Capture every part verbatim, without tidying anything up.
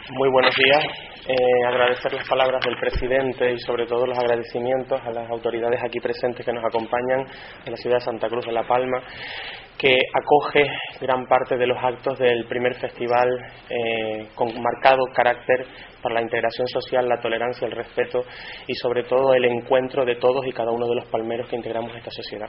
Muy buenos días. Eh, agradecer las palabras del presidente y sobre todo los agradecimientos a las autoridades aquí presentes que nos acompañan en la ciudad de Santa Cruz de la Palma, que acoge gran parte de los actos del primer festival eh, con marcado carácter para la integración social, la tolerancia, el respeto y sobre todo el encuentro de todos y cada uno de los palmeros que integramos esta sociedad.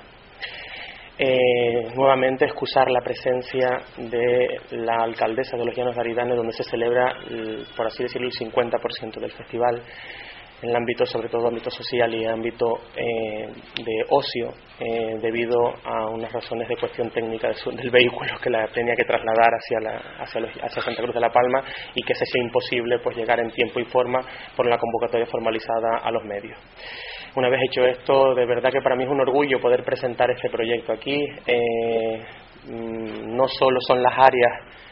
Eh, nuevamente excusar la presencia de la alcaldesa de los Llanos de Aridane, donde se celebra, por así decirlo, el cincuenta por ciento del festival, en el ámbito, sobre todo ámbito social y ámbito eh, de ocio, eh, debido a unas razones de cuestión técnica de su, del vehículo que la tenía que trasladar hacia, la, hacia, los, hacia Santa Cruz de la Palma, y que se sea imposible pues llegar en tiempo y forma por una convocatoria formalizada a los medios. Una vez hecho esto, de verdad que para mí es un orgullo poder presentar este proyecto aquí. Eh, no solo son las áreas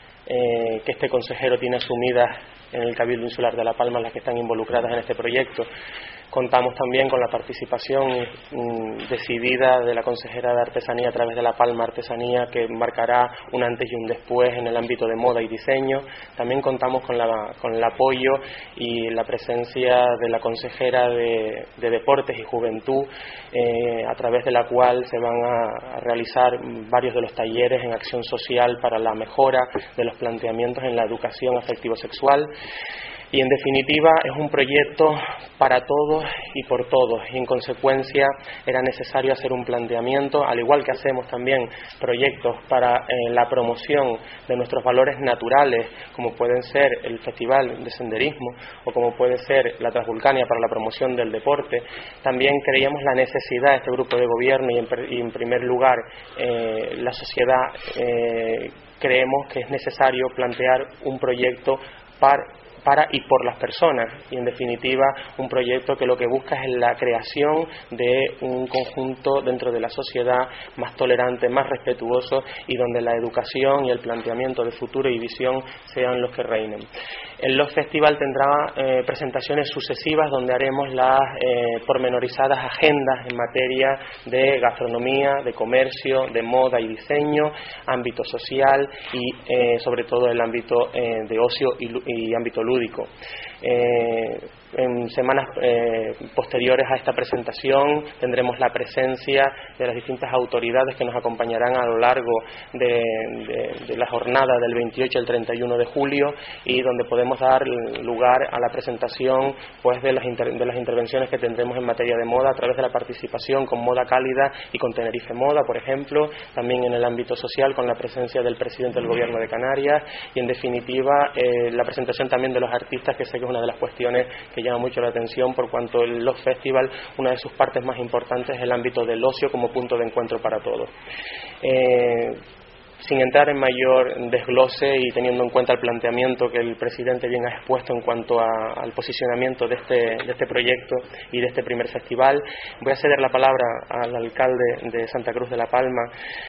eh, que este consejero tiene asumidas en el Cabildo Insular de La Palma las que están involucradas en este proyecto. Contamos también con la participación mm, decidida de la consejera de Artesanía a través de La Palma Artesanía, que marcará un antes y un después en el ámbito de moda y diseño. También contamos con, la, con el apoyo y la presencia de la consejera de, de Deportes y Juventud, eh, a través de la cual se van a, a realizar varios de los talleres en acción social para la mejora de los planteamientos en la educación afectivo-sexual. Y en definitiva es un proyecto para todos y por todos, y en consecuencia era necesario hacer un planteamiento, al igual que hacemos también proyectos para eh, la promoción de nuestros valores naturales, como pueden ser el Festival de Senderismo o como puede ser la Transvulcania para la promoción del deporte. También creíamos la necesidad de este grupo de gobierno y en, y en primer lugar eh, la sociedad, eh, creemos que es necesario plantear un proyecto para para y por las personas, y en definitiva un proyecto que lo que busca es la creación de un conjunto dentro de la sociedad más tolerante, más respetuoso, y donde la educación y el planteamiento de futuro y visión sean los que reinen. El Love Festival tendrá eh, presentaciones sucesivas donde haremos las eh, pormenorizadas agendas en materia de gastronomía, de comercio, de moda y diseño, ámbito social y eh, sobre todo el ámbito eh, de ocio y, y ámbito lúdico. Eh, en semanas eh, posteriores a esta presentación tendremos la presencia de las distintas autoridades que nos acompañarán a lo largo de, de, de la jornada del veintiocho al treinta y uno de julio, y donde podemos dar lugar a la presentación pues de las, inter, de las intervenciones que tendremos en materia de moda a través de la participación con Moda Cálida y con Tenerife Moda, por ejemplo, también en el ámbito social con la presencia del presidente del Gobierno de Canarias, y en definitiva eh, la presentación también de los artistas, que sé que es una de las cuestiones que llama mucho la atención, por cuanto el Love Festival, una de sus partes más importantes es el ámbito del ocio como punto de encuentro para todos. Eh, Sin entrar en mayor desglose y teniendo en cuenta el planteamiento que el presidente bien ha expuesto en cuanto a, al posicionamiento de este, de este proyecto y de este primer festival, voy a ceder la palabra al alcalde de Santa Cruz de la Palma,